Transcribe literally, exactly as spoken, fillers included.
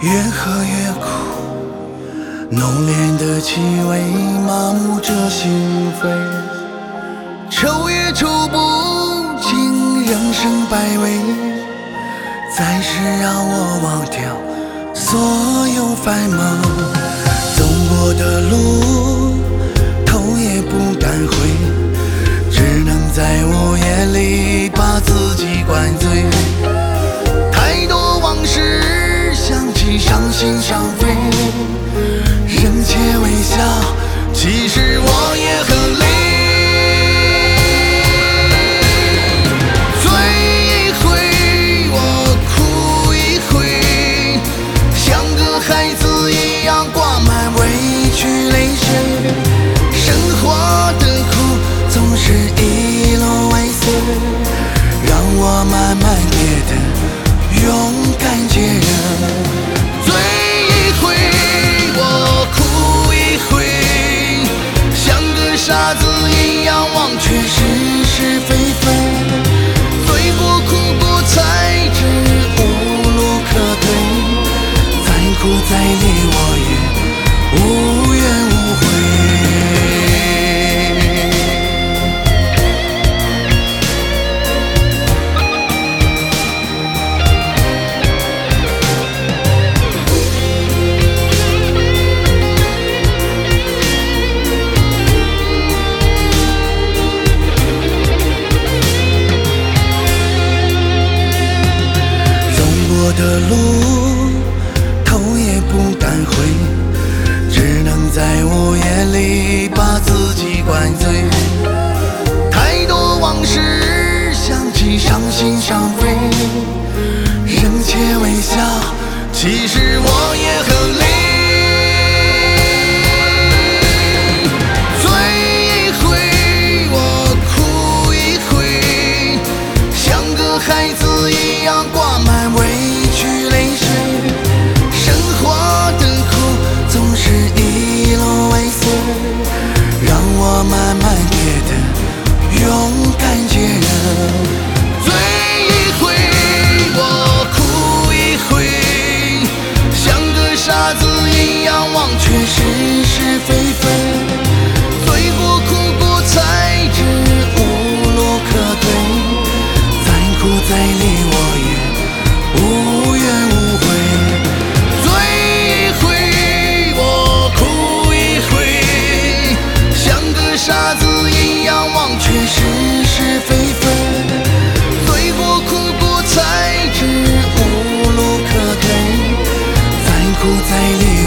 越喝越苦，浓烈的气味麻木着心扉，抽也抽不尽人生百味，暂时让我忘掉所有烦闷。走过的路，头也不敢回，只能在午夜里把自己灌醉。太多往事想起伤心伤肺，人且微笑，其实我也很累。醉一回，我哭一回，像个孩子一样挂满委屈泪水。生活的苦总是一路尾随，让我慢慢变得勇敢坚韧。醉一回，我哭一回，像个傻子一样忘却是是非非。醉过哭过才知无路可退，再苦再烈我也无怨无悔。的路，头也不敢回，只能在午夜里把自己灌醉。太多往事想起伤心伤肺，人且微笑，其实我也很累。醉一回，我哭一回，像个孩子一样挂满委屈泪水。生活的苦总是一路尾随，让我慢慢变得勇敢坚韧。醉一回，我哭一回，像个傻子一样忘却是是非非。醉过哭过才知无路可退，再苦再烈我也无怨无悔。醉一回，我哭一回，像个傻子一样忘却是是非非。醉过哭过才知无路可退，再苦再烈